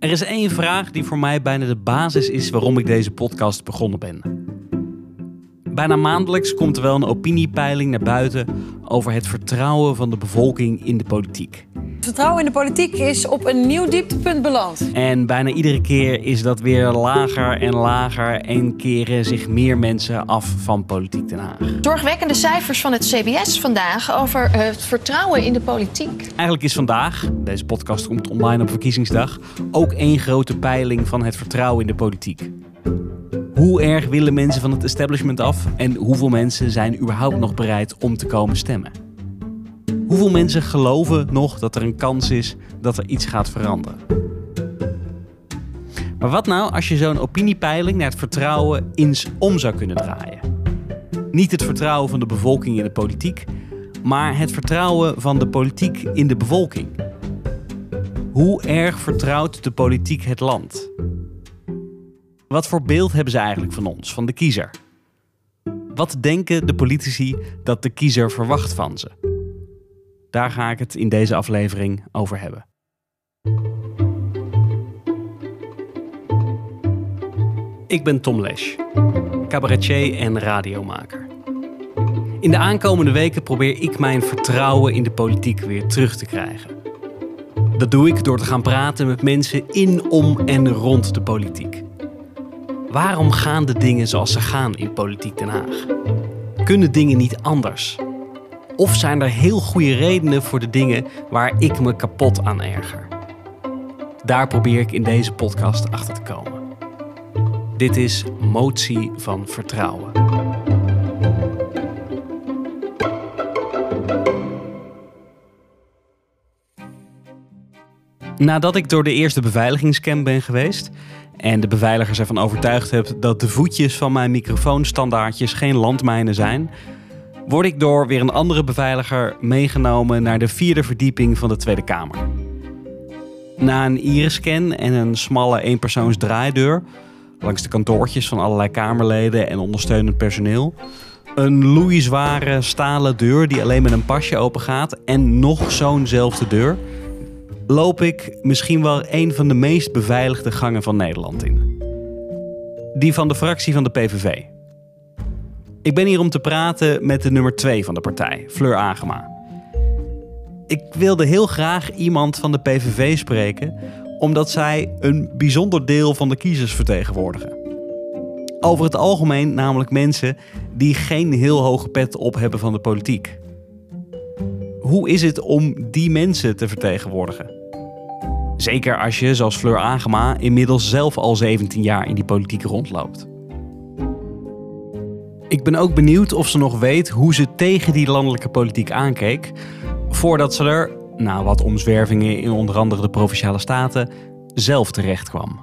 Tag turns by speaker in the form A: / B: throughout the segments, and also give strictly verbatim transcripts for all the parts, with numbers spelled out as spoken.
A: Er is één vraag die voor mij bijna de basis is waarom ik deze podcast begonnen ben. Bijna maandelijks komt er wel een opiniepeiling naar buiten over het vertrouwen van de bevolking in de politiek.
B: Het vertrouwen in de politiek is op een nieuw dieptepunt beland.
A: En bijna iedere keer is dat weer lager en lager en keren zich meer mensen af van politiek Den Haag.
C: Zorgwekkende cijfers van het C B S vandaag over het vertrouwen in de politiek.
A: Eigenlijk is vandaag, deze podcast komt online op verkiezingsdag, ook één grote peiling van het vertrouwen in de politiek. Hoe erg willen mensen van het establishment af en hoeveel mensen zijn überhaupt nog bereid om te komen stemmen? Hoeveel mensen geloven nog dat er een kans is dat er iets gaat veranderen? Maar wat nou als je zo'n opiniepeiling naar het vertrouwen eens om zou kunnen draaien? Niet het vertrouwen van de bevolking in de politiek, maar het vertrouwen van de politiek in de bevolking. Hoe erg vertrouwt de politiek het land? Wat voor beeld hebben ze eigenlijk van ons, van de kiezer? Wat denken de politici dat de kiezer verwacht van ze? Daar ga ik het in deze aflevering over hebben. Ik ben Tom Lesch, cabaretier en radiomaker. In de aankomende weken probeer ik mijn vertrouwen in de politiek weer terug te krijgen. Dat doe ik door te gaan praten met mensen in, om en rond de politiek. Waarom gaan de dingen zoals ze gaan in politiek Den Haag? Kunnen dingen niet anders? Of zijn er heel goede redenen voor de dingen waar ik me kapot aan erger? Daar probeer ik in deze podcast achter te komen. Dit is Motie van Vertrouwen. Nadat ik door de eerste beveiligingscam ben geweest en de beveiligers ervan overtuigd heb dat de voetjes van mijn microfoonstandaardjes geen landmijnen zijn, word ik door weer een andere beveiliger meegenomen naar de vierde verdieping van de Tweede Kamer. Na een iris-scan en een smalle eenpersoons draaideur langs de kantoortjes van allerlei Kamerleden en ondersteunend personeel, een loeizware stalen deur die alleen met een pasje open gaat en nog zo'nzelfde deur, loop ik misschien wel een van de meest beveiligde gangen van Nederland in. Die van de fractie van de P V V. Ik ben hier om te praten met de nummer twee van de partij, Fleur Agema. Ik wilde heel graag iemand van de P V V spreken, omdat zij een bijzonder deel van de kiezers vertegenwoordigen. Over het algemeen namelijk mensen die geen heel hoge pet op hebben van de politiek. Hoe is het om die mensen te vertegenwoordigen? Zeker als je, zoals Fleur Agema, inmiddels zelf al zeventien jaar in die politiek rondloopt. Ik ben ook benieuwd of ze nog weet hoe ze tegen die landelijke politiek aankeek, voordat ze er, na wat omzwervingen in onder andere de Provinciale Staten, zelf terecht kwam.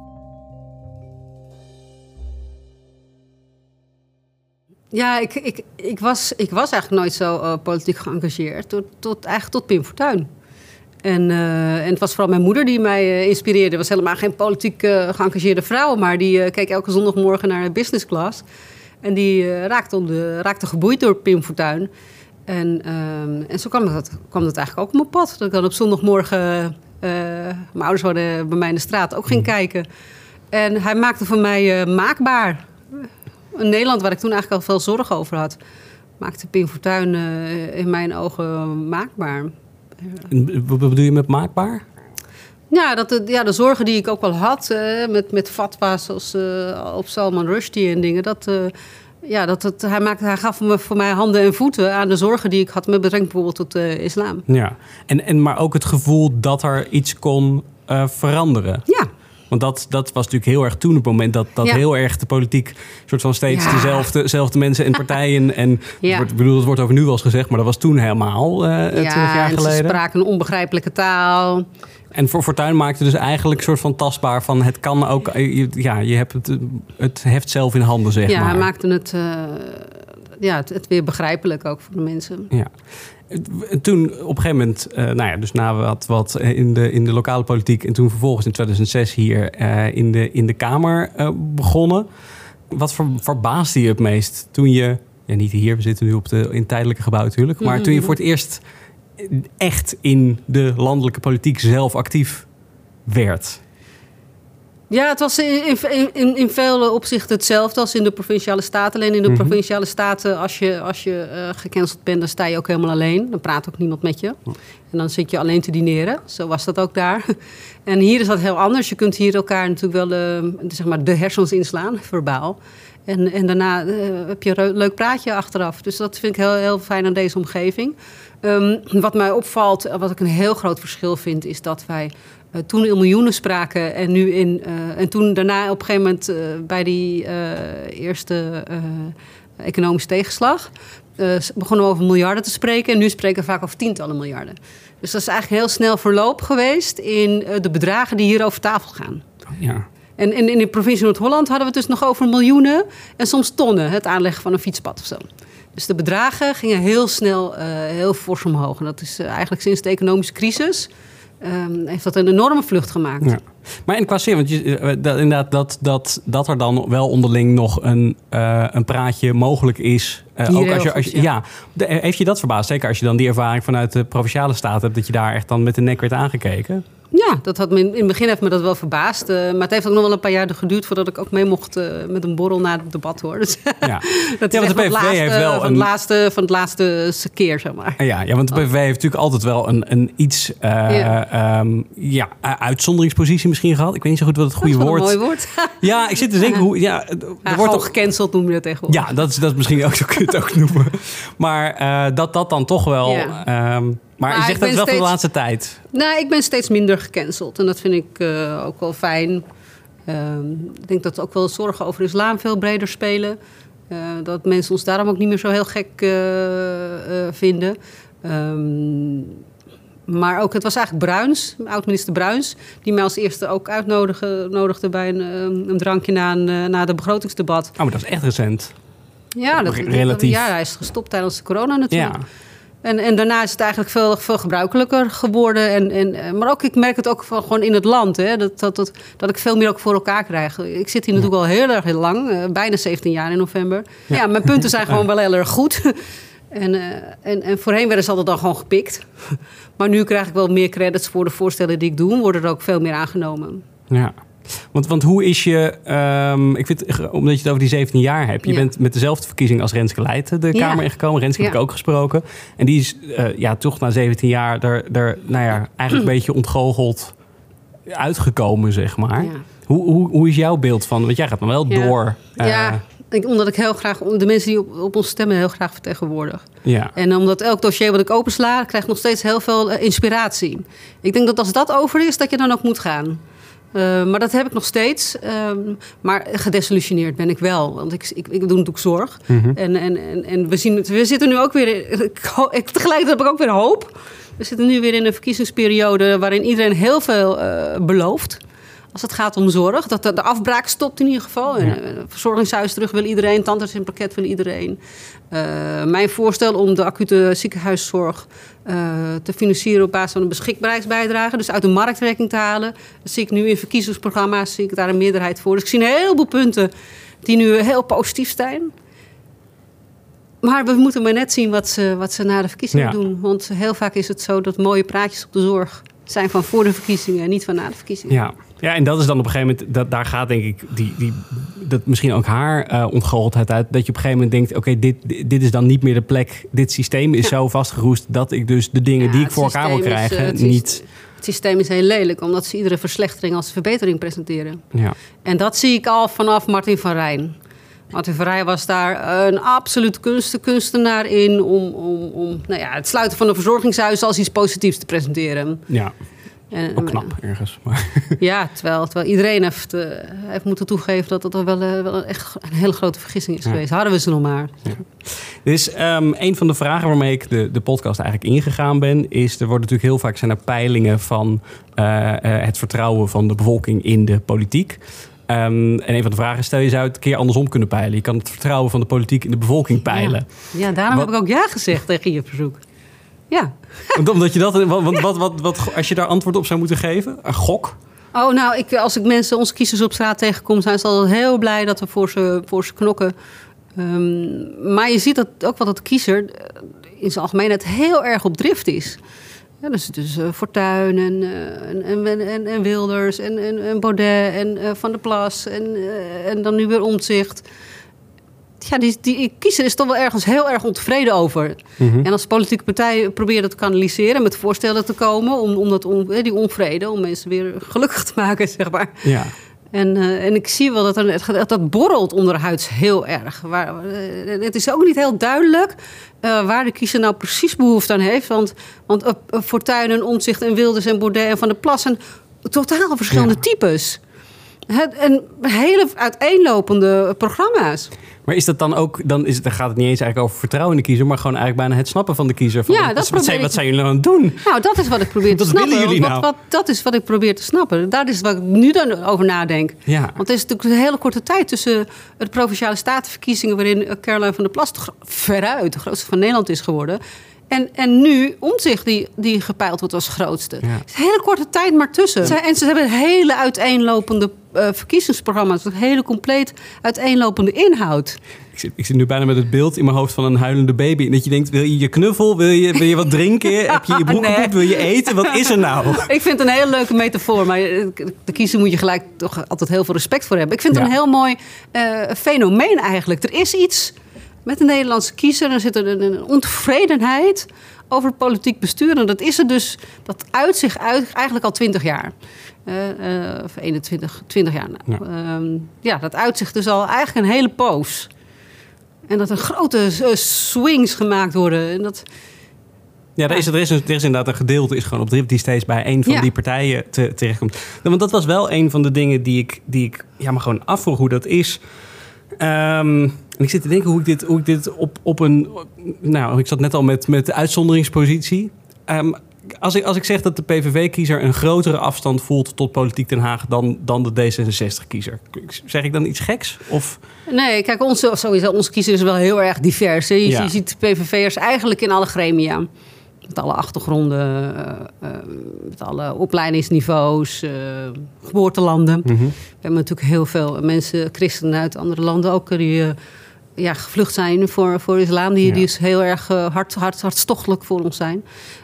D: Ja, ik, ik, ik, was, ik was eigenlijk nooit zo uh, politiek geëngageerd, tot, tot, eigenlijk tot Pim Fortuyn. En, uh, en het was vooral mijn moeder die mij uh, inspireerde. Het was helemaal geen politiek uh, geëngageerde vrouw, maar die uh, keek elke zondagmorgen naar business class. En die uh, raakte, om de, raakte geboeid door Pim Fortuyn. En, uh, en zo kwam dat, kwam dat eigenlijk ook op mijn pad. Dat ik dan op zondagmorgen, uh, mijn ouders woonden bij mij in de straat, ook ging kijken. En hij maakte van mij uh, maakbaar. In Nederland, waar ik toen eigenlijk al veel zorgen over had, maakte Pim Fortuyn uh, in mijn ogen maakbaar.
A: Wat bedoel je met maakbaar?
D: Ja, dat de, ja, de zorgen die ik ook wel had uh, met, met fatwa's zoals uh, op Salman Rushdie en dingen. Dat, uh, ja, dat het, hij, maakte, hij gaf me voor mij handen en voeten aan de zorgen die ik had met betrekking bijvoorbeeld tot uh, islam.
A: Ja, en, en maar ook het gevoel dat er iets kon uh, veranderen.
D: Ja.
A: Want dat, dat was natuurlijk heel erg toen het moment dat, dat ja. heel erg de politiek soort van steeds ja. dezelfde, dezelfde mensen en partijen. En ja. ik bedoel, het wordt over nu wel eens gezegd, maar dat was toen helemaal uh, twintig
D: ja,
A: jaar geleden.
D: Ze spraken een onbegrijpelijke taal.
A: En voor Fortuyn maakte dus eigenlijk een soort van tastbaar van het kan ook. Ja, je hebt het, het heft zelf in handen, zeg
D: ja,
A: maar.
D: Ja, hij maakte het, uh, ja, het, het weer begrijpelijk ook voor de mensen.
A: Ja. Toen op een gegeven moment, uh, nou ja, dus na wat, wat in, de, in de lokale politiek en toen vervolgens in tweeduizend zes hier uh, in, de, in de Kamer uh, begonnen. Wat ver, verbaasde je het meest toen je, ja niet hier, we zitten nu op de, in het tijdelijke gebouw natuurlijk, maar mm-hmm. toen je voor het eerst echt in de landelijke politiek zelf actief werd?
D: Ja, het was in, in, in veel opzichten hetzelfde als in de Provinciale Staten. Alleen in de mm-hmm. Provinciale Staten, als je, als je uh, gecanceld bent, dan sta je ook helemaal alleen. Dan praat ook niemand met je. En dan zit je alleen te dineren. Zo was dat ook daar. En hier is dat heel anders. Je kunt hier elkaar natuurlijk wel uh, zeg maar de hersens inslaan, verbaal. En, en daarna uh, heb je een leuk praatje achteraf. Dus dat vind ik heel, heel fijn aan deze omgeving. Um, wat mij opvalt, wat ik een heel groot verschil vind, is dat wij uh, toen in miljoenen spraken en nu in uh, en toen daarna op een gegeven moment uh, bij die uh, eerste uh, economische tegenslag uh, begonnen we over miljarden te spreken en nu spreken we vaak over tientallen miljarden. Dus dat is eigenlijk heel snel verloop geweest in uh, de bedragen die hier over tafel gaan.
A: Ja.
D: En in, in de provincie Noord-Holland hadden we het dus nog over miljoenen en soms tonnen, het aanleggen van een fietspad of zo. Dus de bedragen gingen heel snel uh, heel fors omhoog. En dat is uh, eigenlijk sinds de economische crisis um, heeft dat een enorme vlucht gemaakt. Ja.
A: Maar en qua zin, want je, uh, dat, inderdaad dat, dat, dat er dan wel onderling nog een, uh, een praatje mogelijk is. Uh, ook als je, als je, goed, ja. ja, de, heeft je dat verbaasd? Zeker als je dan die ervaring vanuit de Provinciale Staten hebt, dat je daar echt dan met de nek werd aangekeken?
D: Ja, dat had me in, in het begin heeft me dat wel verbaasd. Uh, maar het heeft ook nog wel een paar jaar geduurd voordat ik ook mee mocht uh, met een borrel naar het debat hoor. Dus,
A: ja.
D: dat is ja, want de P V V laatste, heeft wel van, een... het laatste, van het laatste keer, zeg maar.
A: Ja, ja want de P V V heeft natuurlijk altijd wel een, een iets uh, ja. Um, ja, uitzonderingspositie misschien gehad. Ik weet niet zo goed wat het goede woord is.
D: Een mooi woord.
A: Ja, ik zit te denken hoe. Ja, er
D: ja, wordt toch gecanceld noem je dat tegenwoordig.
A: Ja, dat is, dat is misschien ook zo kun je het ook noemen. Maar uh, dat dat dan toch wel. Ja. Um, Maar, maar je zegt dat wel steeds, voor de laatste tijd.
D: Nou, ik ben steeds minder gecanceld. En dat vind ik uh, ook wel fijn. Uh, ik denk dat ook wel zorgen over islam veel breder spelen. Uh, dat mensen ons daarom ook niet meer zo heel gek uh, uh, vinden. Um, maar ook, het was eigenlijk Bruins, oud-minister Bruins... die mij als eerste ook uitnodigde bij een, een drankje na, een, na de begrotingsdebat.
A: Oh, maar dat is echt recent.
D: Ja, dat,
A: relatief.
D: Ja, hij is gestopt tijdens de corona natuurlijk.
A: Ja.
D: En, en daarna is het eigenlijk veel, veel gebruikelijker geworden. En, en, maar ook, ik merk het ook van, gewoon in het land. Hè, dat, dat, dat, dat ik veel meer ook voor elkaar krijg. Ik zit hier ja. natuurlijk al heel erg heel lang. Uh, bijna zeventien jaar in november. Ja, ja mijn punten zijn gewoon wel heel erg goed. En, uh, en, en voorheen werden ze altijd dan gewoon gepikt. Maar nu krijg ik wel meer credits voor de voorstellen die ik doe. Worden er ook veel meer aangenomen.
A: Ja. Want, want hoe is je, um, ik vind, omdat je het over die zeventien jaar hebt, je ja. bent met dezelfde verkiezing als Renske Leijten de Kamer ja. ingekomen. Renske ja. heb ik ook gesproken. En die is uh, ja, toch na zeventien jaar er, er nou ja, eigenlijk een beetje ontgoocheld uitgekomen, zeg maar. Ja. Hoe, hoe, hoe is jouw beeld van, want jij gaat dan wel ja. door. Uh,
D: ja, ik, omdat ik heel graag, de mensen die op, op ons stemmen heel graag vertegenwoordig.
A: Ja.
D: En omdat elk dossier wat ik opensla, krijg ik nog steeds heel veel uh, inspiratie. Ik denk dat als dat over is, dat je dan ook moet gaan. Uh, maar dat heb ik nog steeds. Um, maar gedesillusioneerd ben ik wel. Want ik, ik, ik doe natuurlijk zorg. Mm-hmm. En, en, en, en we, zien het, we zitten nu ook weer... In, ik, tegelijkertijd heb ik ook weer hoop. We zitten nu weer in een verkiezingsperiode waarin iedereen heel veel uh, belooft. Als het gaat om zorg. Dat de, de afbraak stopt in ieder geval. Ja. En, uh, verzorgingshuis terug wil iedereen. Tandarts in pakket wil iedereen. Uh, mijn voorstel om de acute ziekenhuiszorg uh, te financieren op basis van een beschikbaarheidsbijdrage. Dus uit de marktwerking te halen. Dat zie ik nu in verkiezingsprogramma's. Zie ik daar een meerderheid voor. Dus ik zie een heleboel punten die nu heel positief zijn. Maar we moeten maar net zien wat ze, wat ze na de verkiezingen ja. doen. Want heel vaak is het zo dat mooie praatjes op de zorg zijn van voor de verkiezingen en niet van na de verkiezingen.
A: Ja. Ja, en dat is dan op een gegeven moment, dat, daar gaat denk ik, die, die, dat misschien ook haar uh, ontgoocheldheid uit. Dat je op een gegeven moment denkt, oké, okay, dit, dit is dan niet meer de plek. Dit systeem is ja. zo vastgeroest dat ik dus de dingen ja, die ik voor elkaar wil krijgen is, uh, niet...
D: Het systeem is heel lelijk, omdat ze iedere verslechtering als verbetering presenteren.
A: Ja.
D: En dat zie ik al vanaf Martin van Rijn. Martin van Rijn was daar een absoluut kunst, kunstenaar in om, om, om nou ja, het sluiten van een verzorgingshuis als iets positiefs te presenteren.
A: Ja. En, ook knap ergens. Maar.
D: Ja, terwijl, terwijl iedereen heeft, uh, heeft moeten toegeven dat het wel, uh, wel echt een hele grote vergissing is ja. geweest. Hadden we ze nog maar.
A: Ja. Dus um, een van de vragen waarmee ik de, de podcast eigenlijk ingegaan ben, is, er wordt natuurlijk heel vaak zijn er peilingen van uh, uh, het vertrouwen van de bevolking in de politiek. Um, en een van de vragen is, stel je zou het een keer andersom kunnen peilen. Je kan het vertrouwen van de politiek in de bevolking peilen.
D: Ja, ja daarom Wat, heb ik ook ja gezegd tegen je verzoek. Ja.
A: Omdat je dat, want wat, wat, wat, als je daar antwoord op zou moeten geven, een gok?
D: Oh, nou, ik, als ik mensen, onze kiezers op straat tegenkom, zijn ze al heel blij dat we voor ze, voor ze knokken. Um, maar je ziet dat ook wel dat de kiezer in zijn algemeenheid heel erg op drift is. Ja, dus dus uh, Fortuyn en, uh, en, en, en, en Wilders en, en, en Baudet en uh, Van der Plas en, uh, en dan nu weer Omtzigt. Ja, die, die kiezer is toch wel ergens heel erg ontevreden over. Mm-hmm. En als politieke partij probeert dat te kanaliseren, met voorstellen te komen om, om dat on, die onvrede, om mensen weer gelukkig te maken, zeg maar.
A: Ja.
D: En, uh, en ik zie wel dat er, dat borrelt onderhuids heel erg. Waar, uh, het is ook niet heel duidelijk uh, waar de kiezer nou precies behoefte aan heeft. Want, want uh, Fortuyn en Omtzigt en Wilders en Baudet en Van der Plas zijn totaal verschillende ja. types. Het, en hele uiteenlopende programma's.
A: Maar is dat dan ook, dan, is het, dan gaat het niet eens eigenlijk over vertrouwen in de kiezer, maar gewoon eigenlijk bijna het snappen van de kiezer. Van,
D: ja, dat
A: wat, wat, zijn,
D: ik...
A: wat zijn jullie nou aan het doen?
D: Nou, dat is wat ik probeer te
A: wat
D: snappen.
A: willen jullie nou?
D: Wat, wat, dat is wat ik probeer te snappen. Daar is wat ik nu dan over nadenk.
A: Ja.
D: Want er is natuurlijk een hele korte tijd tussen de Provinciale Statenverkiezingen, waarin Caroline van der Plas veruit de grootste van Nederland is geworden. En, en nu Omtzigt die, die gepeild wordt als grootste. Ja. Er is een hele korte tijd maar tussen. En ze hebben hele uiteenlopende uh, verkiezingsprogramma's. Een hele compleet uiteenlopende inhoud.
A: Ik zit, ik zit nu bijna met het beeld in mijn hoofd van een huilende baby. En dat je denkt, wil je je knuffel? Wil je, wil je wat drinken? Heb je je broek op? Wil je eten? Wat is er nou?
D: Ik vind het een hele leuke metafoor. Maar de kiezer moet je gelijk toch altijd heel veel respect voor hebben. Ik vind het ja. een heel mooi uh, fenomeen eigenlijk. Er is iets met de Nederlandse kiezer. Er zit een, een ontevredenheid over het politiek bestuur. En dat is er dus, dat uit zich uit eigenlijk al twintig jaar. Uh, uh, of eenentwintig, twintig jaar. Nou. Ja. Um, ja, dat uitzicht dus al eigenlijk een hele poos. En dat er grote uh, swings gemaakt worden. En dat,
A: ja, er is, er, is een, er is inderdaad een gedeelte is gewoon op drift die steeds bij een van ja. die partijen te, terechtkomt. Nou, want dat was wel een van de dingen die ik, die ik ja, maar gewoon afvroeg hoe dat is. Um, en ik zit te denken hoe ik dit, hoe ik dit op, op een... Nou, ik zat net al met, met de uitzonderingspositie. Um, Als ik, als ik zeg dat de P V V-kiezer een grotere afstand voelt tot politiek Den Haag dan, dan de D zesenzestig-kiezer. Zeg ik dan iets geks? Of...
D: Nee, kijk, onze, sowieso, onze kiezer is wel heel erg divers. Je, ja. je ziet P V V'ers eigenlijk in alle gremia. Met alle achtergronden, uh, uh, met alle opleidingsniveaus, uh, geboortelanden. Mm-hmm. We hebben natuurlijk heel veel mensen, christenen uit andere landen ook, die uh, ja, gevlucht zijn voor, voor islam. Die, ja. die is heel erg uh, hard, hard, hartstochtelijk voor ons zijn.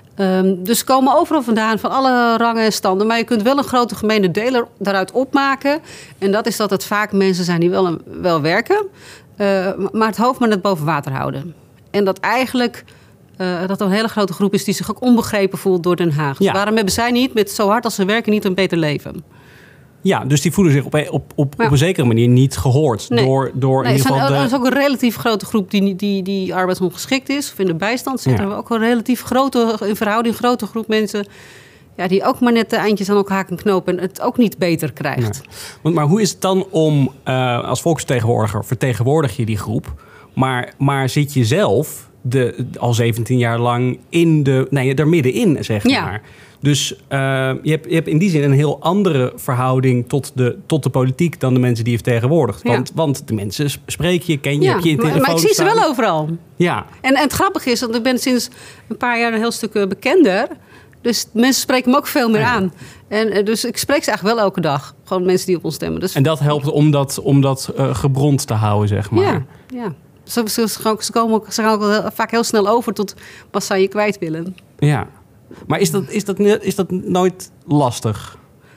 D: Um, dus ze komen overal vandaan, van alle rangen en standen. Maar je kunt wel een grote gemene deler daaruit opmaken. En dat is dat het vaak mensen zijn die wel, een, wel werken. Uh, maar het hoofd maar net boven water houden. En dat eigenlijk uh, dat er een hele grote groep is die zich ook onbegrepen voelt door Den Haag. Dus ja. waarom hebben zij niet met zo hard als ze werken niet een beter leven?
A: Ja, dus die voelen zich op een, op, op, ja. op een zekere manier niet gehoord. Nee. Door, door
D: nee,
A: in ieder geval
D: zijn,
A: de...
D: Er is ook een relatief grote groep die, die, die arbeidsongeschikt is. Of in de bijstand zit. Ja. Er ook een relatief grote, in verhouding grote groep mensen... Ja, die ook maar net de eindjes aan elkaar kan knopen... en het ook niet beter krijgt.
A: Ja. Want, maar hoe is het dan om... Uh, als volksvertegenwoordiger vertegenwoordig je die groep... maar, maar zit je zelf de, al zeventien jaar lang in de... Nee, er middenin, zeg ja. maar... Dus uh, je, hebt, je hebt in die zin een heel andere verhouding tot de, tot de politiek dan de mensen die je vertegenwoordigt. Want, ja. want de mensen spreek je, ken je, ja, heb je in telefoon
D: maar, maar ik zie
A: staan.
D: ze wel overal.
A: Ja.
D: En, en het grappige is, want ik ben sinds een paar jaar een heel stuk bekender. Dus mensen spreken me ook veel meer ja. aan. En, dus ik spreek ze eigenlijk wel elke dag. Gewoon mensen die op ons stemmen. Dus...
A: En dat helpt om dat, om dat uh, gebrond te houden, zeg maar.
D: Ja, ja. Ze, ze, ze komen ook, ze gaan ook vaak heel snel over tot wat zou je kwijt willen.
A: Ja. Maar is dat, is dat, is dat nooit lastig?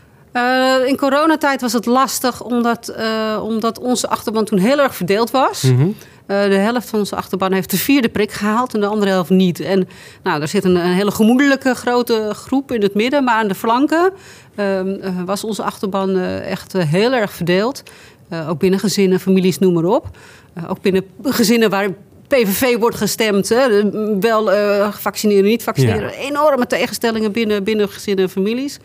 D: Uh, in coronatijd was het lastig omdat, uh, omdat onze achterban toen heel erg verdeeld was. Mm-hmm. Uh, de helft van onze achterban heeft de vierde prik gehaald en de andere helft niet. En nou, er zit een, een hele gemoedelijke grote groep in het midden. Maar aan de flanken uh, was onze achterban uh, echt uh, heel erg verdeeld. Uh, ook binnen gezinnen, families, noem maar op. Uh, ook binnen gezinnen waar... P V V wordt gestemd, hè? Wel uh, vaccineren, niet vaccineren. Ja. Enorme tegenstellingen binnen, binnen gezinnen en families.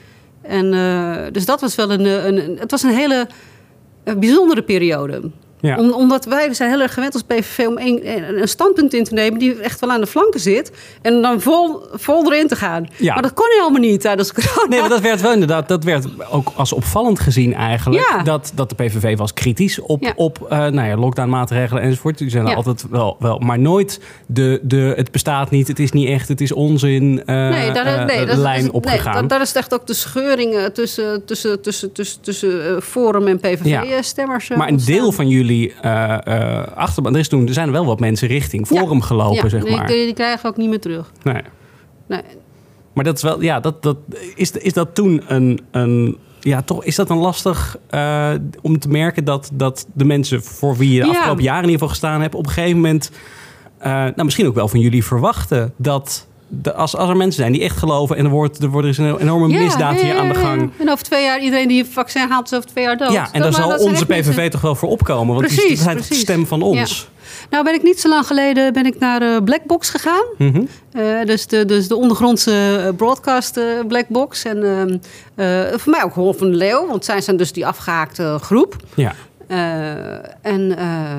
D: En, uh, dus dat was wel een, een, het was een hele uh, bijzondere periode. Ja. Om, omdat wij we zijn heel erg gewend als P V V om een, een standpunt in te nemen die echt wel aan de flanken zit. En dan vol, vol erin te gaan. Ja. Maar dat kon helemaal niet tijdens corona.
A: Nee, maar dat werd wel inderdaad, dat werd ook als opvallend gezien eigenlijk. Ja. Dat, dat de P V V was kritisch op, ja. op uh, nou ja, lockdown-maatregelen enzovoort. Die zijn er ja. altijd wel, wel, maar nooit de, de het bestaat niet, het is niet echt, het is onzin uh, nee, daar, nee, uh, lijn is, opgegaan. Nee,
D: daar is echt ook de scheuring tussen, tussen, tussen, tussen, tussen uh, Forum en P V V-stemmers. Ja.
A: Maar een deel van jullie Uh, uh, achterban. Er, is toen, er zijn er wel wat mensen richting Forum ja. gelopen, ja, zeg maar.
D: Die, die krijgen we ook niet meer terug.
A: Nee.
D: nee.
E: Maar dat is wel, ja, dat, dat, is, is dat toen een, een ja, toch is dat dan lastig uh, om te merken dat, dat de mensen voor wie je de
D: Ja.
E: afgelopen jaren in ieder geval gestaan hebt, op een gegeven moment, uh, nou misschien ook wel van jullie verwachten dat de, als, als er mensen zijn die echt geloven en er wordt er, wordt, er is een enorme
D: Ja,
E: misdaad
D: ja,
E: hier
D: ja,
E: aan de
D: ja.
E: gang.
D: En over twee jaar, iedereen die een vaccin haalt, is over twee jaar dood.
E: Ja, en
D: Dat-
E: daar
D: maar dat
E: zal
D: zijn
E: onze
D: echt
E: P V V
D: mensen-
E: toch wel voor opkomen, want
D: Precies,
E: die zijn toch de
D: precies.
E: stem van ons.
D: Nou ben ik niet zo lang geleden ben ik naar uh, Blackbox gegaan.
E: Mm-hmm.
D: Uh, dus, de, dus de ondergrondse uh, broadcast uh, Blackbox. En uh, uh, voor mij ook Hol van de Leeuw, want zij zijn dus die afgehaakte groep.
E: Ja.
D: Uh, en, uh,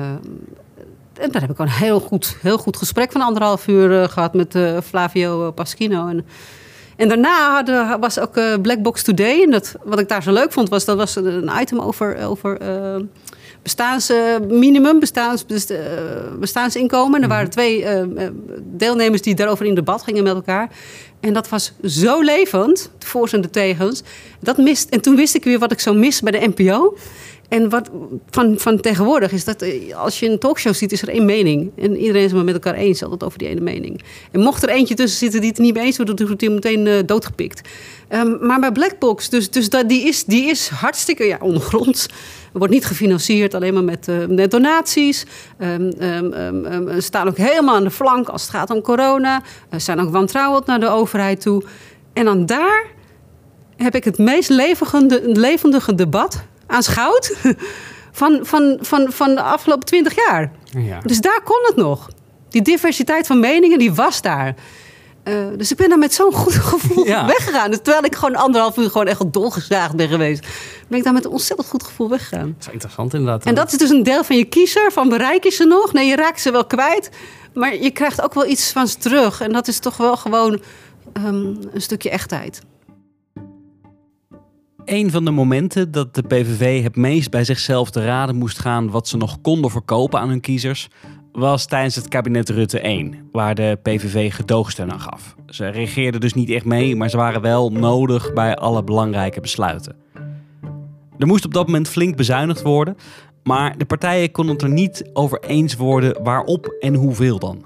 D: en daar heb ik een heel goed, heel goed gesprek van anderhalf uur uh, gehad met uh, Flavio Paschino. En, en daarna hadden, was ook uh, Blackbox Today. En dat, wat ik daar zo leuk vond, was dat was een item over, over uh, bestaansminimum, bestaans, best, uh, bestaansinkomen. En er waren twee uh, deelnemers die daarover in debat gingen met elkaar. En dat was zo levend, de voor's en de tegens. Dat mist, en toen wist ik weer wat ik zo mis bij de N P O. En wat van, van tegenwoordig is dat als je een talkshow ziet, is er één mening. En iedereen is het maar met elkaar eens altijd over die ene mening. En mocht er eentje tussen zitten die het er niet mee eens wordt, dan wordt hij meteen uh, doodgepikt. Um, maar bij Blackbox, dus, dus dat, die, is, die is hartstikke ja, ondergronds. Wordt niet gefinancierd, alleen maar met, uh, met donaties. Um, um, um, um, staan ook helemaal aan de flank als het gaat om corona. Uh, zijn ook wantrouwend naar de overheid toe. En dan daar heb ik het meest levendige, levendige debat aanschouwd van, van, van, van de afgelopen twintig jaar.
E: Ja.
D: Dus daar kon het nog. Die diversiteit van meningen, die was daar. Uh, dus ik ben daar met zo'n goed gevoel
E: Ja.
D: weggegaan. Dus terwijl ik gewoon anderhalf uur gewoon echt dolgezaagd ben geweest, ben ik daar met een ontzettend goed gevoel weggegaan.
E: Dat is wel interessant inderdaad.
D: En dat is dus een deel van je kiezer, van bereik je ze nog? Nee, je raakt ze wel kwijt, maar je krijgt ook wel iets van ze terug. En dat is toch wel gewoon um, een stukje echtheid.
A: Een van de momenten dat de P V V het meest bij zichzelf te raden moest gaan wat ze nog konden verkopen aan hun kiezers, was tijdens het kabinet Rutte één, waar de P V V gedoogsteun aan gaf. Ze regeerden dus niet echt mee, maar ze waren wel nodig bij alle belangrijke besluiten. Er moest op dat moment flink bezuinigd worden, maar de partijen konden het er niet over eens worden waarop en hoeveel dan.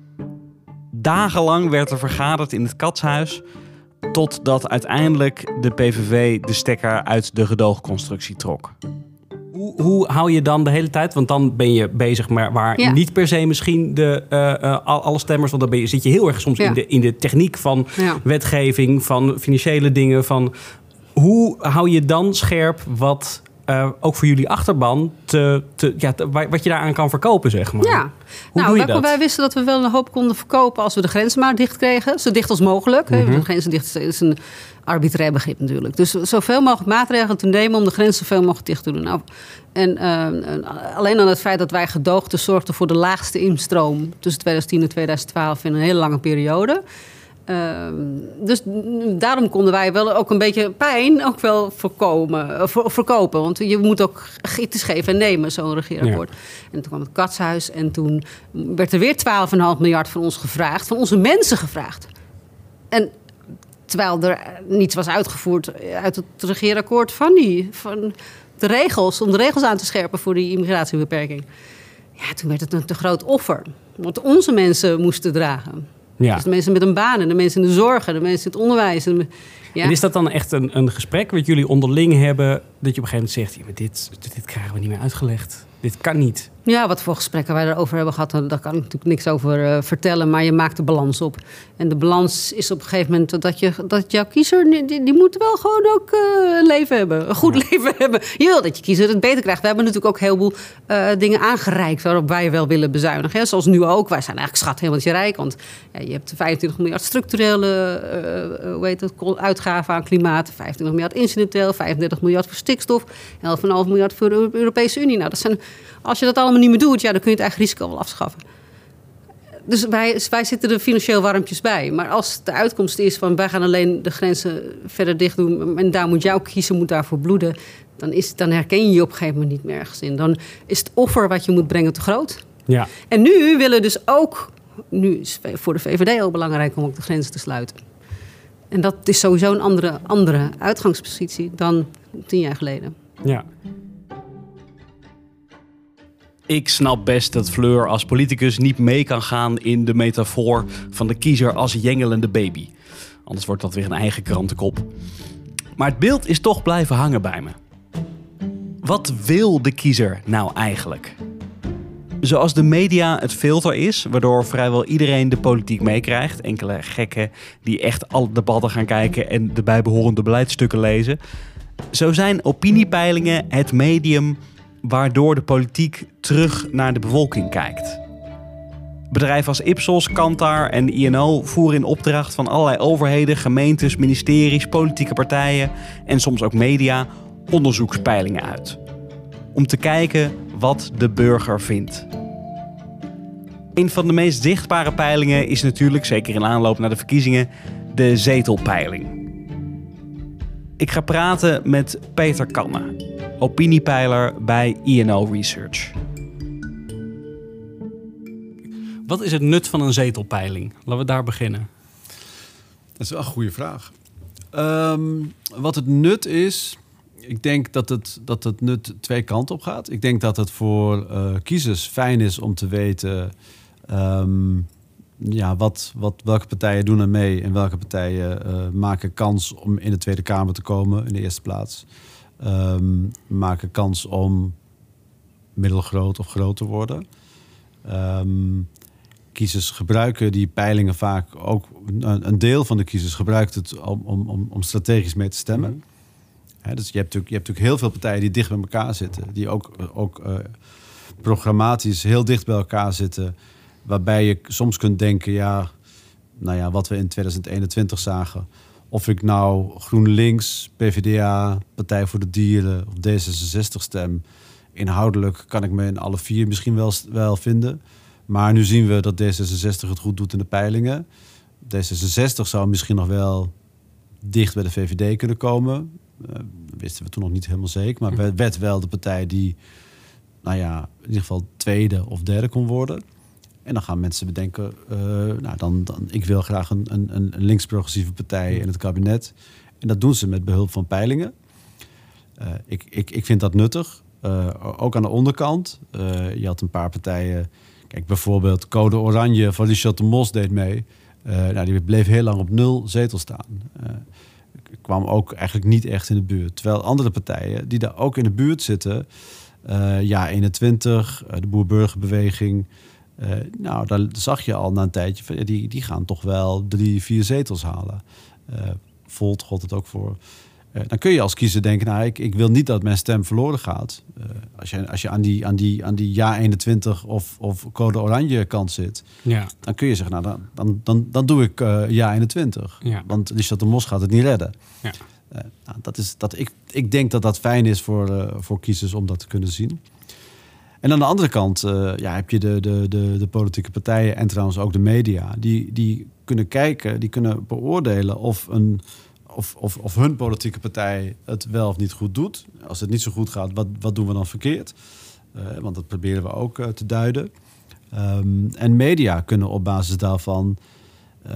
A: Dagenlang werd er vergaderd in het Katshuis, totdat uiteindelijk de P V V de stekker uit de gedoogconstructie trok.
E: Hoe, hoe hou je dan de hele tijd? Want dan ben je bezig maar waar
D: Ja.
E: niet per se misschien de, uh, uh, alle stemmers, want dan ben je, zit je heel erg soms
D: Ja.
E: in, de, in de techniek van
D: Ja.
E: wetgeving, van financiële dingen. Van hoe hou je dan scherp wat uh, ook voor jullie achterban, te, te, ja, te, wat je daaraan kan verkopen, zeg maar?
D: Ja,
E: Hoe
D: nou,
E: doe je
D: wij,
E: dat?
D: wij wisten dat we wel een hoop konden verkopen als we de grenzen maar dicht kregen. Zo dicht als mogelijk.
E: Mm-hmm.
D: De grenzen dicht is een arbitrair begrip natuurlijk. Dus zoveel mogelijk maatregelen te nemen om de grenzen zoveel mogelijk dicht te doen. Nou, en uh, alleen aan het feit dat wij gedoogden zorgden voor de laagste instroom tussen twintig tien en twintig twaalf in een hele lange periode. Uh, dus daarom konden wij wel ook een beetje pijn ook wel voorkomen, uh, voor, verkopen. Want je moet ook iets geven en nemen, zo'n regeerakkoord. Ja. En toen kwam het Katshuis en toen werd er weer twaalf komma vijf miljard van ons gevraagd. Van onze mensen gevraagd. En terwijl er niets was uitgevoerd uit het regeerakkoord van, die, van de regels, om de regels aan te scherpen voor die immigratiebeperking. Ja, toen werd het een te groot offer. Want onze mensen moesten dragen.
E: Ja.
D: Dus de mensen met een baan en de mensen in de zorg en de mensen in het onderwijs. En, de, ja.
E: En is dat dan echt een, een gesprek wat jullie onderling hebben, dat je op een gegeven moment zegt, ja, maar dit, dit krijgen we niet meer uitgelegd. Dit kan niet.
D: Ja, wat voor gesprekken wij erover hebben gehad, daar kan ik natuurlijk niks over uh, vertellen. Maar je maakt de balans op. En de balans is op een gegeven moment dat, je, dat jouw kiezer, die, die moet wel gewoon ook uh, een leven hebben. Een goed ja. leven hebben. Je wil dat je kiezer het beter krijgt. We hebben natuurlijk ook heel veel uh, dingen aangereikt waarop wij wel willen bezuinigen. Hè? Zoals nu ook. Wij zijn eigenlijk schat helemaal rijk. Want ja, je hebt vijfentwintig miljard structurele uh, hoe heet het, uitgaven aan klimaat. vijfentwintig miljard incidenteel. vijfendertig miljard voor stikstof. elf komma vijf miljard voor de Europese Unie. Nou, dat zijn, als je dat allemaal niet meer doet, ja, dan kun je het eigen risico wel afschaffen. Dus wij, wij zitten er financieel warmpjes bij. Maar als de uitkomst is van wij gaan alleen de grenzen verder dicht doen en daar moet jouw kiezer moet daarvoor bloeden, dan, is, dan herken je je op een gegeven moment niet meer ergens in. Dan is het offer wat je moet brengen te groot.
E: Ja.
D: En nu willen dus ook, nu is voor de V V D heel belangrijk om ook de grenzen te sluiten. En dat is sowieso een andere, andere uitgangspositie dan tien jaar geleden.
E: Ja.
A: Ik snap best dat Fleur als politicus niet mee kan gaan in de metafoor van de kiezer als jengelende baby. Anders wordt dat weer een eigen krantenkop. Maar het beeld is toch blijven hangen bij me. Wat wil de kiezer nou eigenlijk? Zoals de media het filter is, waardoor vrijwel iedereen de politiek meekrijgt. Enkele gekken die echt alle debatten gaan kijken en de bijbehorende beleidsstukken lezen. Zo zijn opiniepeilingen het medium waardoor de politiek terug naar de bevolking kijkt. Bedrijven als Ipsos, Kantar en I N O voeren in opdracht van allerlei overheden, gemeentes, ministeries, politieke partijen en soms ook media onderzoekspeilingen uit. Om te kijken wat de burger vindt. Een van de meest zichtbare peilingen is natuurlijk, zeker in aanloop naar de verkiezingen, de zetelpeiling. Ik ga praten met Peter Kanne, opiniepeiler bij I N O Research.
E: Wat is het nut van een zetelpeiling? Laten we daar beginnen.
F: Dat is wel een goede vraag. Um, wat het nut is... Ik denk dat het, dat het nut twee kanten op gaat. Ik denk dat het voor uh, kiezers fijn is om te weten... Um, ja, wat, wat, welke partijen doen er mee... en welke partijen uh, maken kans om in de Tweede Kamer te komen... in de eerste plaats. Um, maken kans om middelgroot of groot te worden. Um, kiezers gebruiken die peilingen vaak ook... Een, een deel van de kiezers gebruikt het om, om, om strategisch mee te stemmen... Mm. He, dus je hebt, natuurlijk, je hebt natuurlijk heel veel partijen die dicht bij elkaar zitten. Die ook, ook uh, programmatisch heel dicht bij elkaar zitten. Waarbij je soms kunt denken, ja, nou ja, wat we in twintig eenentwintig zagen. Of ik nou GroenLinks, P V D A, Partij voor de Dieren of D zesenzestig stem. Inhoudelijk kan ik me in alle vier misschien wel, wel vinden. Maar nu zien we dat D zesenzestig het goed doet in de peilingen. D zesenzestig zou misschien nog wel dicht bij de V V D kunnen komen. Uh, wisten we toen nog niet helemaal zeker. Maar werd wel de partij die, nou ja, in ieder geval tweede of derde kon worden. En dan gaan mensen bedenken, uh, nou dan, dan, ik wil graag een, een, een links-progressieve partij in het kabinet. En dat doen ze met behulp van peilingen. Uh, ik, ik, ik vind dat nuttig. Uh, ook aan de onderkant. Uh, je had een paar partijen. Kijk, bijvoorbeeld Code Oranje van Richard de Mos deed mee. Uh, nou, die bleef heel lang op nul zetels staan. Uh, kwam ook eigenlijk niet echt in de buurt. Terwijl andere partijen die daar ook in de buurt zitten... Uh, ja, eenentwintig, uh, de Boer-Burgerbeweging... Uh, nou, daar zag je al na een tijdje... Van, ja, die, die gaan toch wel drie, vier zetels halen. Uh, Volt god het ook voor. Uh, dan kun je als kiezer denken... nou, ik, ik wil niet dat mijn stem verloren gaat. Uh, als je, als je aan die, aan die, aan die ja eenentwintig of, of Code Oranje kant zit...
E: Ja. Dan
F: kun je zeggen, nou, dan, dan, dan, dan doe ik uh, ja eenentwintig. Ja. Want Richard de Mos gaat het niet redden. Ja. Uh, nou, dat is, dat, ik, ik denk dat dat fijn is voor, uh, voor kiezers om dat te kunnen zien. En aan de andere kant uh, ja, heb je de, de, de, de politieke partijen... en trouwens ook de media. Die, die kunnen kijken, die kunnen beoordelen... of, een, of, of, of hun politieke partij het wel of niet goed doet. Als het niet zo goed gaat, wat, wat doen we dan verkeerd? Uh, want dat proberen we ook uh, te duiden. Um, en media kunnen op basis daarvan... Uh,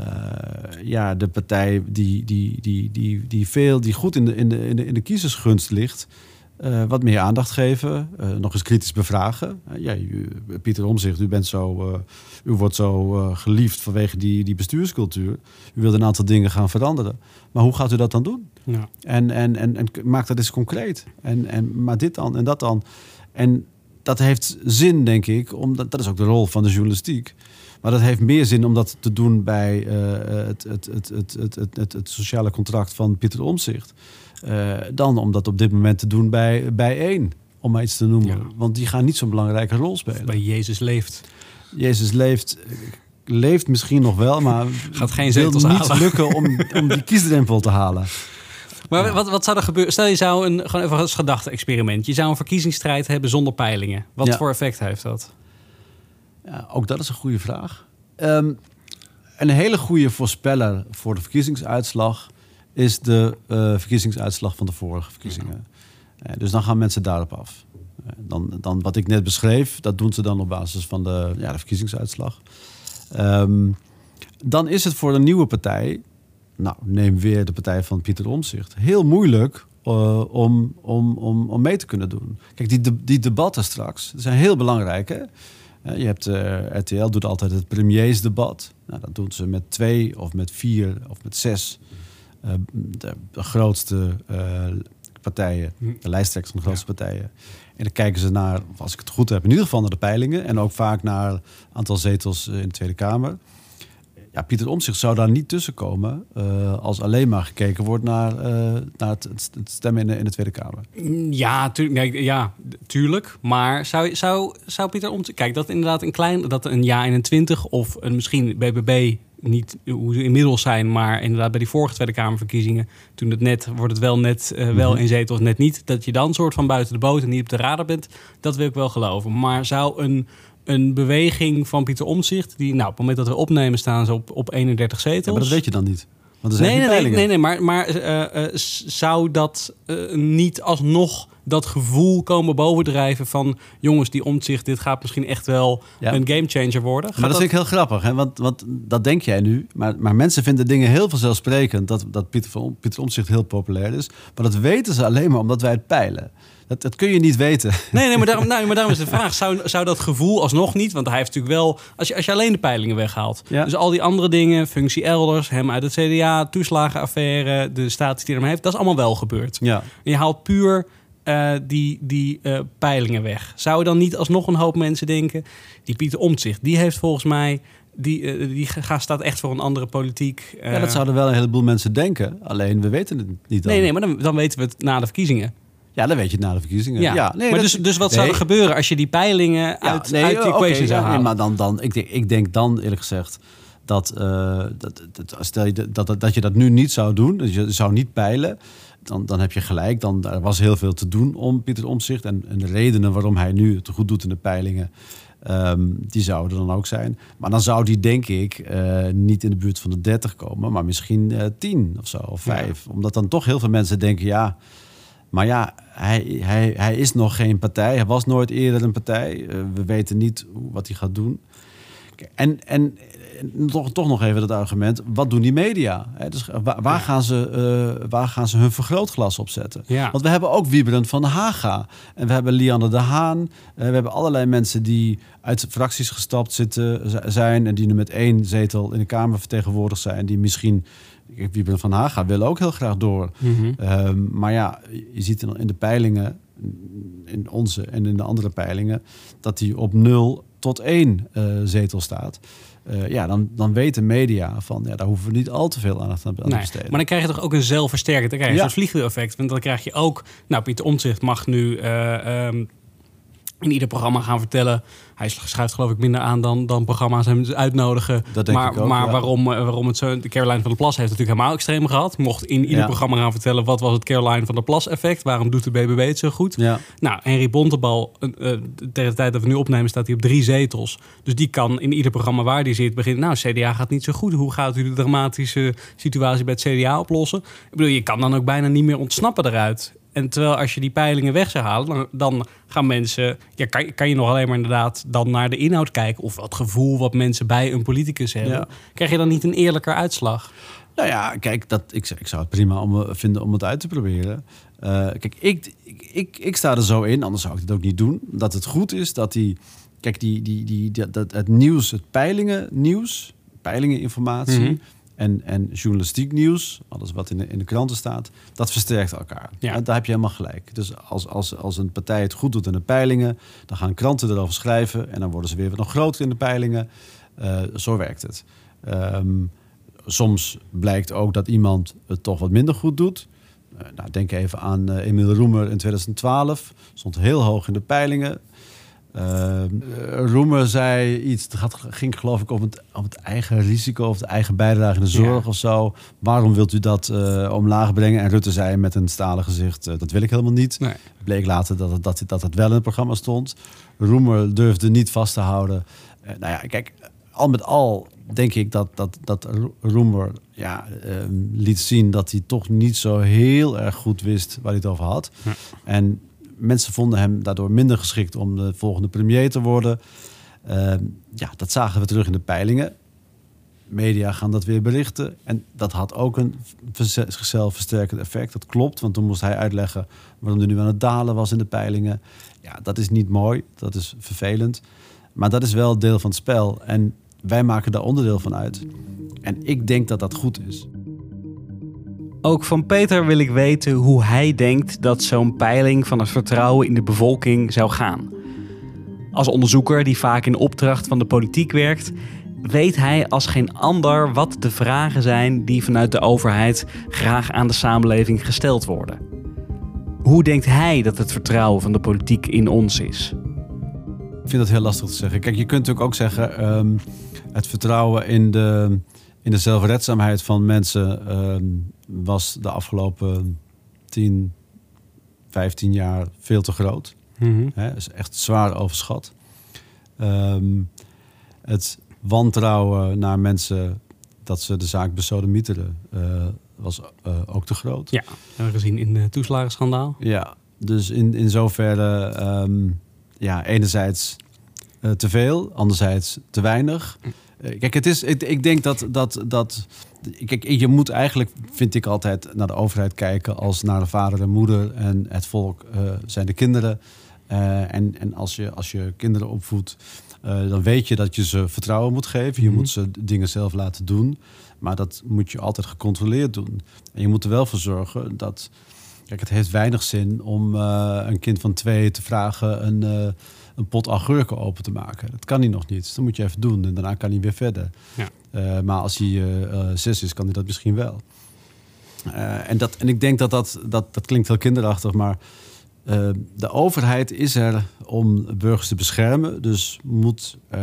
F: ja, de partij die, die, die, die, die, veel, die goed in de, in de, in de, in de kiezersgunst ligt... Uh, wat meer aandacht geven, uh, nog eens kritisch bevragen. Uh, ja, u, Pieter Omtzigt, u bent zo, uh, u wordt zo uh, geliefd vanwege die, die bestuurscultuur. U wilt een aantal dingen gaan veranderen. Maar hoe gaat u dat dan doen? Ja. En, en, en, en maak dat eens concreet. En, en, maar dit dan en dat dan. En dat heeft zin, denk ik, omdat dat is ook de rol van de journalistiek. Maar dat heeft meer zin om dat te doen bij uh, het, het, het, het, het, het, het, het sociale contract van Pieter Omtzigt. Uh, dan om dat op dit moment te doen bij, bij één, om maar iets te noemen. Ja. Want die gaan niet zo'n belangrijke rol spelen.
E: Bij Jezus leeft.
F: Jezus leeft, leeft misschien nog wel, maar
E: gaat geen zetels
F: niet
E: halen.
F: lukken om, om die kiesdrempel te halen.
E: Maar ja. wat, wat zou er gebeuren? Stel je zou een, gewoon even als gedachte-experiment. Je zou een verkiezingsstrijd hebben zonder peilingen. Wat ja. voor effect heeft dat?
F: Ja, ook dat is een goede vraag. Um, een hele goede voorspeller voor de verkiezingsuitslag is de uh, verkiezingsuitslag van de vorige verkiezingen. Ja. Uh, dus dan gaan mensen daarop af. Uh, dan, dan wat ik net beschreef, dat doen ze dan op basis van de, ja, de verkiezingsuitslag. Um, dan is het voor een nieuwe partij, nou neem weer de partij van Pieter Omtzigt, heel moeilijk uh, om, om, om, om mee te kunnen doen. Kijk, die, de, die debatten straks zijn heel belangrijk, hè? Uh, je hebt uh, R T L doet altijd het premiersdebat. Nou, dat doen ze met twee of met vier of met zes. Uh, de, de grootste uh, partijen, de lijsttrekkers van de grootste ja. partijen. En dan kijken ze naar, als ik het goed heb, in ieder geval naar de peilingen. En ook vaak naar het aantal zetels in de Tweede Kamer. Ja, Pieter Omtzigt zou daar niet tussen komen uh, als alleen maar gekeken wordt naar, uh, naar het, het stemmen in de, in de Tweede Kamer.
E: Ja, tu- nee, ja tuurlijk. Maar zou, zou, zou Pieter Omtzigt... Kijk, dat inderdaad een klein... dat een ja eenentwintig of een misschien B B B... niet hoe ze inmiddels zijn, maar inderdaad bij die vorige Tweede Kamerverkiezingen, toen het net, wordt het wel net uh, wel in zetels, net niet, dat je dan soort van buiten de boot en niet op de radar bent, dat wil ik wel geloven. Maar zou een, een beweging van Pieter Omtzigt, die nou op het moment dat we opnemen staan ze op, op eenendertig zetels.
F: Ja, maar dat weet je dan niet. Want er zijn
E: nee,
F: geen
E: nee,
F: peilingen.
E: nee, nee, maar, maar uh, uh, zou dat uh, niet alsnog dat gevoel komen bovendrijven van jongens, die Omtzigt, dit gaat misschien echt wel ja. een gamechanger worden? Gaat
F: maar dat, dat vind ik heel grappig, hè? Want, want dat denk jij nu. Maar, maar mensen vinden dingen heel vanzelfsprekend dat, dat Pieter, van, Pieter Omtzigt heel populair is. Maar dat weten ze alleen maar omdat wij het peilen. Dat, dat kun je niet weten.
E: Nee, nee, maar daarom, nou, maar daarom is de vraag, zou, zou dat gevoel alsnog niet, want hij heeft natuurlijk wel, als je, als je alleen de peilingen weghaalt, ja. dus al die andere dingen, functie elders, hem uit het C D A, toeslagenaffaire, de status die hij heeft, dat is allemaal wel gebeurd.
F: Ja.
E: En je haalt puur uh, die, die uh, peilingen weg. Zou dan niet alsnog een hoop mensen denken, die Pieter Omtzigt, die heeft volgens mij, die, uh, die gaat, staat echt voor een andere politiek. Uh,
F: ja, dat zouden wel een heleboel mensen denken, alleen we weten het niet dan.
E: Nee, nee, maar dan, dan weten we het na de verkiezingen.
F: Ja, dan weet je het na de verkiezingen.
E: Ja,
F: ja nee,
E: maar
F: dat,
E: dus, dus wat
F: nee.
E: zou er gebeuren als je die peilingen uit,
F: ja, nee,
E: uit die equation
F: okay,
E: zou
F: ja,
E: halen?
F: Nee, maar dan, dan, ik, denk, ik denk dan eerlijk gezegd dat, uh, dat, dat, stel je dat, dat, dat je dat nu niet zou doen, dus je zou niet peilen, dan, dan heb je gelijk. Dan, er was heel veel te doen om Pieter Omtzigt. En, en de redenen waarom hij nu het goed doet in de peilingen, um, die zouden dan ook zijn. Maar dan zou die, denk ik, uh, niet in de buurt van de dertig komen, maar misschien uh, tien of zo, of vijf. Ja. Omdat dan toch heel veel mensen denken, ja... Maar ja, hij, hij, hij is nog geen partij. Hij was nooit eerder een partij. Uh, we weten niet wat hij gaat doen. En, en, en toch, toch nog even dat argument. Wat doen die media? He, dus waar, waar, gaan ze, uh, waar gaan ze hun vergrootglas op zetten?
E: Ja.
F: Want we hebben ook Wieberen van Haga. En we hebben Lianne de Haan. Uh, we hebben allerlei mensen die uit fracties gestapt zitten, zijn. En die nu met één zetel in de Kamer vertegenwoordigd zijn. Die misschien... Wieberen van Haga wil ook heel graag door. Mm-hmm. Um, maar ja, je ziet in de peilingen, in onze en in de andere peilingen, dat hij op nul tot één uh, zetel staat. Uh, ja, dan, dan weten media van, ja, daar hoeven we niet al te veel aandacht aan te
E: nee,
F: besteden.
E: Maar dan krijg je toch ook een zelfversterker. Dan krijg je
F: ja.
E: zo'n vliegwiel-effect. Want dan krijg je ook... Nou, Pieter Omtzigt mag nu uh, um, in ieder programma gaan vertellen... Hij schuift geloof ik minder aan dan, dan programma's hem uitnodigen.
F: Dat denk
E: maar
F: ik ook,
E: maar
F: ja.
E: waarom, waarom het zo... De Caroline van der Plas heeft het natuurlijk helemaal extreem gehad. Mocht in ieder ja. programma gaan vertellen... wat was het Caroline van der Plas effect? Waarom doet de B B B het zo goed?
F: Ja.
E: Nou, Henry Bontebal... Uh, tegen de tijd dat we nu opnemen... staat hij op drie zetels. Dus die kan in ieder programma waar die zit... beginnen... Nou, C D A gaat niet zo goed. Hoe gaat u de dramatische situatie bij het C D A oplossen? Ik bedoel, je kan dan ook bijna niet meer ontsnappen eruit... En terwijl als je die peilingen weg zou halen, dan, dan gaan mensen... Ja, kan, kan je nog alleen maar inderdaad dan naar de inhoud kijken... of wat gevoel wat mensen bij een politicus hebben. Ja. Krijg je dan niet een eerlijker uitslag?
F: Nou ja, kijk, dat, ik, ik zou het prima om, vinden om het uit te proberen. Uh, kijk, ik, ik, ik, ik sta er zo in, anders zou ik het ook niet doen... dat het goed is dat die... Kijk, die, die, die, die, dat, het nieuws, het peilingen nieuws... peilingeninformatie... Mm-hmm. En, en journalistiek nieuws, alles wat in de, in de kranten staat, dat versterkt elkaar. Ja. En daar heb je helemaal gelijk. Dus als, als, als een partij het goed doet in de peilingen, dan gaan kranten erover schrijven en dan worden ze weer wat nog groter in de peilingen. Uh, zo werkt het. Um, soms blijkt ook dat iemand het toch wat minder goed doet. Uh, nou, denk even aan uh, Emiel Roemer in twintig twaalf. Stond heel hoog in de peilingen. Uh, Roemer zei iets, het ging geloof ik om het, om het eigen risico of de eigen bijdrage in de zorg ja. of zo. Waarom wilt u dat uh, omlaag brengen? En Rutte zei met een stalen gezicht, uh, dat wil ik helemaal niet. Nee. Bleek later dat het, dat, dat het wel in het programma stond. Roemer durfde niet vast te houden. Uh, nou ja, kijk, al met al denk ik dat, dat, dat Roemer ja, uh, liet zien dat hij toch niet zo heel erg goed wist waar hij het over had. Ja. En mensen vonden hem daardoor minder geschikt om de volgende premier te worden. Uh, ja, dat zagen we terug in de peilingen. Media gaan dat weer berichten. En dat had ook een zichzelf versterkend effect. Dat klopt, want toen moest hij uitleggen waarom hij nu aan het dalen was in de peilingen. Ja, dat is niet mooi. Dat is vervelend. Maar dat is wel deel van het spel. En wij maken daar onderdeel van uit. En ik denk dat dat goed is.
A: Ook van Peter wil ik weten hoe hij denkt dat zo'n peiling van het vertrouwen in de bevolking zou gaan. Als onderzoeker die vaak in opdracht van de politiek werkt, weet hij als geen ander wat de vragen zijn die vanuit de overheid graag aan de samenleving gesteld worden. Hoe denkt hij dat het vertrouwen van de politiek in ons is?
F: Ik vind dat heel lastig te zeggen. Kijk, je kunt natuurlijk ook zeggen, um, het vertrouwen in de, in de zelfredzaamheid van mensen um, was de afgelopen tien, vijftien jaar veel te groot.
E: Mm-hmm.
F: He, is echt zwaar overschat. Um, het wantrouwen naar mensen dat ze de zaak besodemieteren uh, was uh, ook te groot.
E: Ja, dat hebben we gezien in het toeslagenschandaal.
F: Ja, dus in, in zoverre um, ja, enerzijds uh, te veel, anderzijds te weinig. Uh, kijk, het is, ik, ik denk dat, dat, dat kijk, je moet eigenlijk, vind ik altijd, naar de overheid kijken als naar de vader en moeder en het volk uh, zijn de kinderen. Uh, en en als, je, als je kinderen opvoedt, uh, dan weet je dat je ze vertrouwen moet geven. Je mm-hmm. moet ze dingen zelf laten doen. Maar dat moet je altijd gecontroleerd doen. En je moet er wel voor zorgen dat... Kijk, het heeft weinig zin om uh, een kind van twee te vragen een, uh, een pot augurken open te maken. Dat kan hij nog niet. Dus dat moet je even doen en daarna kan hij weer verder.
E: Ja.
F: Uh, maar als hij uh, uh, zes is, kan hij dat misschien wel. Uh, en, dat, en ik denk dat dat, dat dat klinkt heel kinderachtig, maar uh, de overheid is er om burgers te beschermen. Dus moet uh,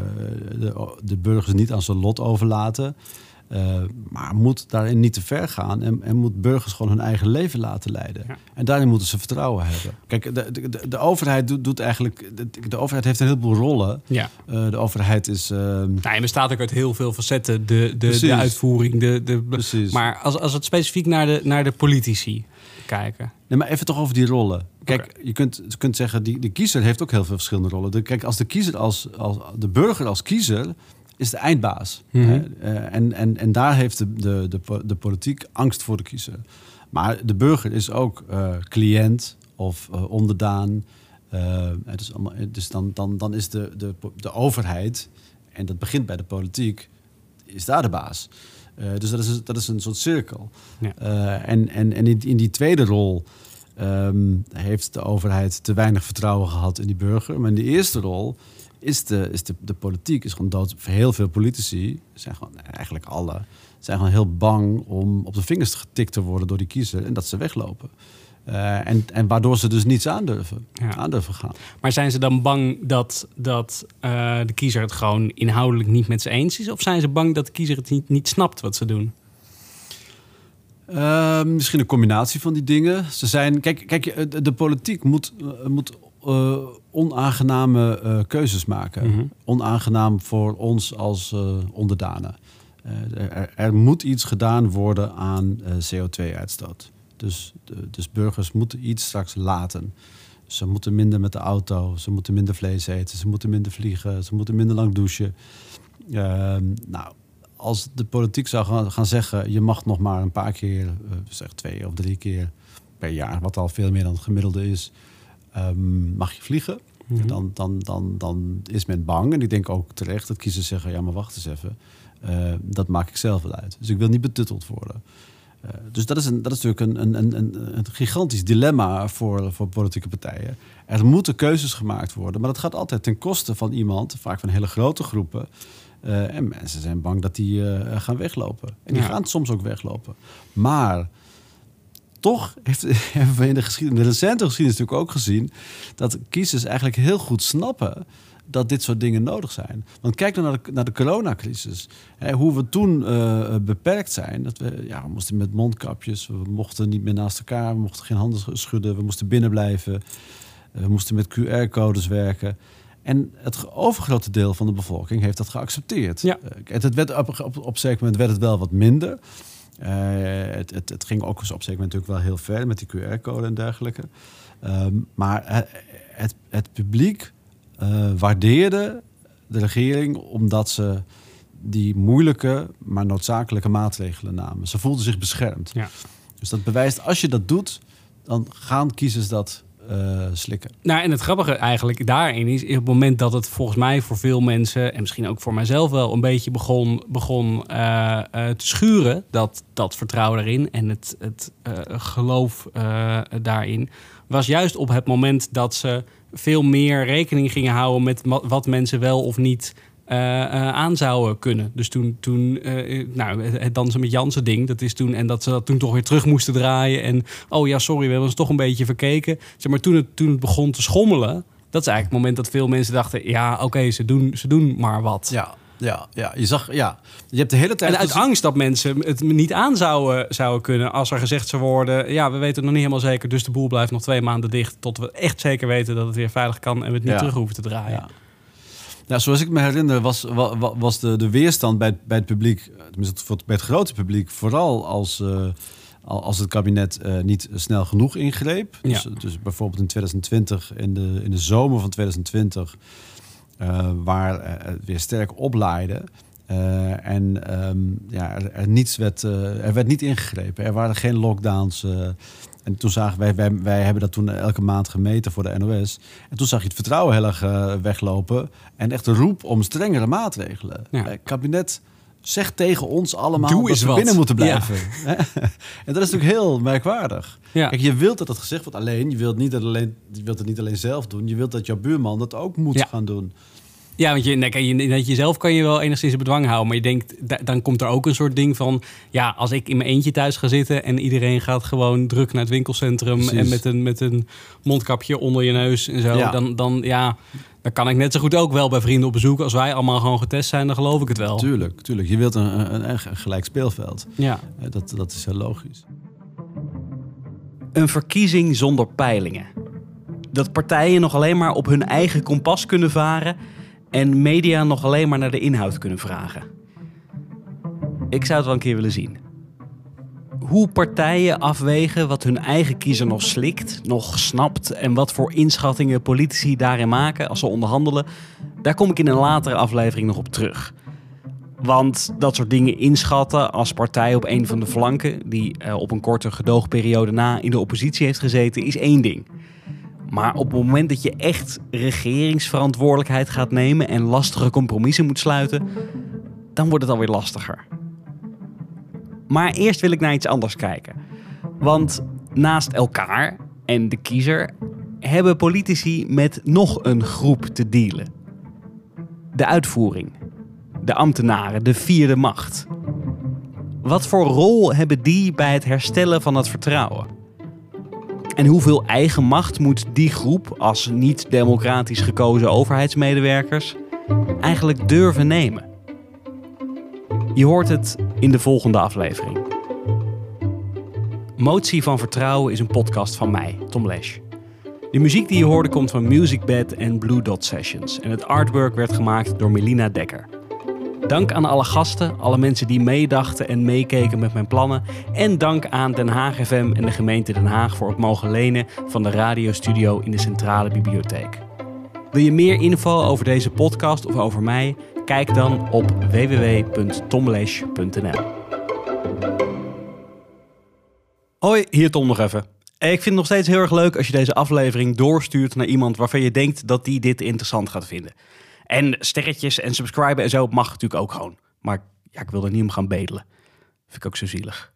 F: de, de burgers niet aan zijn lot overlaten. Uh, maar moet daarin niet te ver gaan en, en moet burgers gewoon hun eigen leven laten leiden. Ja. En daarin moeten ze vertrouwen hebben. Kijk, de, de, de overheid doet, doet eigenlijk... De, de overheid heeft een heleboel rollen.
E: Ja.
F: Uh, de overheid is... Uh...
E: Nou, en bestaat ook uit heel veel facetten. De, de, de uitvoering. De, de,
F: Precies.
E: Maar als, als het specifiek naar de, naar de politici kijken.
F: Nee, maar even toch over die rollen. Kijk,
E: Okay.
F: je kunt, je kunt zeggen, die, de kiezer heeft ook heel veel verschillende rollen. De, kijk, als de kiezer als, als de burger als kiezer is de eindbaas.
E: Mm-hmm.
F: Uh, en, en, en daar heeft de, de, de, de politiek angst voor de kiezer. Maar de burger is ook uh, cliënt of uh, onderdaan. Uh, dus allemaal, dus dan, dan, dan is de, de, de overheid, en dat begint bij de politiek, is daar de baas. Uh, dus dat is, dat is een soort cirkel.
E: Ja.
F: Uh, en en, en in, in die tweede rol um, heeft de overheid te weinig vertrouwen gehad in die burger. Maar in de eerste rol is de, is de, de politiek is gewoon dood. Heel veel politici, zijn gewoon, eigenlijk alle, zijn gewoon heel bang om op de vingers getikt te worden door die kiezer en dat ze weglopen. Uh, en, en waardoor ze dus niets aandurven,
E: Ja.
F: aandurven gaan.
E: Maar zijn ze dan bang dat, dat uh, de kiezer het gewoon inhoudelijk niet met ze eens is? Of zijn ze bang dat de kiezer het niet, niet snapt wat ze doen?
F: Uh, misschien een combinatie van die dingen. Ze zijn, kijk, kijk de, de politiek moet, uh, moet uh, onaangename uh, keuzes maken.
E: Mm-hmm.
F: Onaangenaam voor ons als uh, onderdanen. Uh, er, er moet iets gedaan worden aan uh, C O twee uitstoot. Dus, de, dus burgers moeten iets straks laten. Ze moeten minder met de auto, ze moeten minder vlees eten, ze moeten minder vliegen, ze moeten minder lang douchen. Uh, nou, als de politiek zou gaan, gaan zeggen, je mag nog maar een paar keer, uh, zeg twee of drie keer per jaar, wat al veel meer dan het gemiddelde is, um, mag je vliegen. Mm-hmm. Dan, dan, dan, dan is men bang. En ik denk ook terecht dat kiezers zeggen, ja, maar wacht eens even. Uh, dat maak ik zelf wel uit. Dus ik wil niet betutteld worden. Uh, dus dat is, een, dat is natuurlijk een, een, een, een gigantisch dilemma voor, voor politieke partijen. Er moeten keuzes gemaakt worden, maar dat gaat altijd ten koste van iemand, vaak van hele grote groepen. Uh, en mensen zijn bang dat die uh, gaan weglopen. En die ja. gaan soms ook weglopen. Maar toch heeft, hebben we in de, geschiedenis, de recente geschiedenis natuurlijk ook gezien dat kiezers eigenlijk heel goed snappen dat dit soort dingen nodig zijn. Want kijk nou naar de, naar de coronacrisis. Hè, hoe we toen uh, beperkt zijn. Dat we, ja, we moesten met mondkapjes, we mochten niet meer naast elkaar, we mochten geen handen schudden, we moesten binnen blijven. We moesten met Q R-codes werken. En het overgrote deel van de bevolking heeft dat geaccepteerd. Ja. Uh, het, het werd op, op, op een zeker moment werd het wel wat minder. Uh, het, het, het ging ook op een zeker moment natuurlijk wel heel ver met die Q R-code en dergelijke. Um, maar het, het, het publiek uh, waardeerde de regering omdat ze die moeilijke, maar noodzakelijke maatregelen namen. Ze voelden zich beschermd.
E: Ja.
F: Dus dat bewijst, als je dat doet, dan gaan kiezers dat uh, slikken.
E: Nou, en het grappige eigenlijk daarin is... op het moment dat het volgens mij voor veel mensen... en misschien ook voor mijzelf wel een beetje begon, begon uh, uh, te schuren... dat, dat vertrouwen erin en het, het uh, geloof uh, daarin... was juist op het moment dat ze veel meer rekening gingen houden... met wat mensen wel of niet... Uh, uh, aan zouden kunnen. Dus toen, toen uh, nou, het dansen met Jansen ding, dat is toen, en dat ze dat toen toch weer terug moesten draaien. En oh ja, sorry, we hebben ons toch een beetje verkeken. Zeg maar, toen het, toen het begon te schommelen, dat is eigenlijk het moment dat veel mensen dachten, ja, oké, okay, ze, doen, ze doen maar wat.
F: Ja, ja, ja. Je zag, ja. Je hebt de hele tijd.
E: En uit angst dat mensen het niet aan zouden, zouden kunnen als er gezegd zou worden, ja, we weten het nog niet helemaal zeker, dus de boel blijft nog twee maanden dicht, tot we echt zeker weten dat het weer veilig kan en we het niet ja. terug hoeven te draaien.
F: Ja. Nou, zoals ik me herinner was, was de, de weerstand bij het, bij het publiek, tenminste bij het grote publiek, vooral als, uh, als het kabinet uh, niet snel genoeg ingreep. Ja. Dus, dus bijvoorbeeld in twintig twintig, in de, in de zomer van twintig twintig, uh, waar uh, het weer sterk oplaaide. Uh, en um, ja, er, er, niets werd, uh, er werd niet ingegrepen. Er waren geen lockdowns. Uh, En toen zagen wij, wij, wij hebben dat toen elke maand gemeten voor de N O S. En toen zag je het vertrouwen heel erg uh, weglopen. En echt een roep om strengere maatregelen. Ja. Het kabinet zegt tegen ons allemaal Doe dat we wat. binnen moeten blijven. Ja. En dat is natuurlijk heel merkwaardig. Ja. Kijk, je wilt dat het gezegd wordt alleen. Je wilt, niet dat alleen. je wilt het niet alleen zelf doen. Je wilt dat jouw buurman dat ook moet ja. gaan doen.
E: Ja, want je, nee, je, dat jezelf kan je wel enigszins in bedwang houden. Maar je denkt, da, dan komt er ook een soort ding van... ja, als ik in mijn eentje thuis ga zitten... en iedereen gaat gewoon druk naar het winkelcentrum... Precies. en met een, met een mondkapje onder je neus en zo... Ja. Dan, dan, ja, dan kan ik net zo goed ook wel bij vrienden op bezoek... als wij allemaal gewoon getest zijn, dan geloof ik het wel.
F: Tuurlijk, tuurlijk. Je wilt een, een, een gelijk speelveld.
E: Ja.
F: Dat, dat is heel logisch.
A: Een verkiezing zonder peilingen. Dat partijen nog alleen maar op hun eigen kompas kunnen varen... en media nog alleen maar naar de inhoud kunnen vragen. Ik zou het wel een keer willen zien. Hoe partijen afwegen wat hun eigen kiezer nog slikt, nog snapt... en wat voor inschattingen politici daarin maken als ze onderhandelen... daar kom ik in een latere aflevering nog op terug. Want dat soort dingen inschatten als partij op een van de flanken... die uh, op een korte gedoogperiode na in de oppositie heeft gezeten, is één ding... Maar op het moment dat je echt regeringsverantwoordelijkheid gaat nemen... en lastige compromissen moet sluiten... dan wordt het alweer lastiger. Maar eerst wil ik naar iets anders kijken. Want naast elkaar en de kiezer... hebben politici met nog een groep te dealen. De uitvoering. De ambtenaren, de vierde macht. Wat voor rol hebben die bij het herstellen van het vertrouwen? En hoeveel eigen macht moet die groep als niet-democratisch gekozen overheidsmedewerkers eigenlijk durven nemen? Je hoort het in de volgende aflevering. Motie van Vertrouwen is een podcast van mij, Tom Lesch. De muziek die je hoorde komt van Musicbed en Blue Dot Sessions. En het artwork werd gemaakt door Melina Dekker. Dank aan alle gasten, alle mensen die meedachten en meekeken met mijn plannen. En dank aan Den Haag F M en de gemeente Den Haag voor het mogen lenen van de radiostudio in de Centrale Bibliotheek. Wil je meer info over deze podcast of over mij? Kijk dan op w w w punt tomlesch punt n l. Hoi, hier Tom nog even. Ik vind het nog steeds heel erg leuk als je deze aflevering doorstuurt naar iemand waarvan je denkt dat die dit interessant gaat vinden. En sterretjes en subscriben en zo mag natuurlijk ook gewoon. Maar ja, ik wil er niet om gaan bedelen. Vind ik ook zo zielig.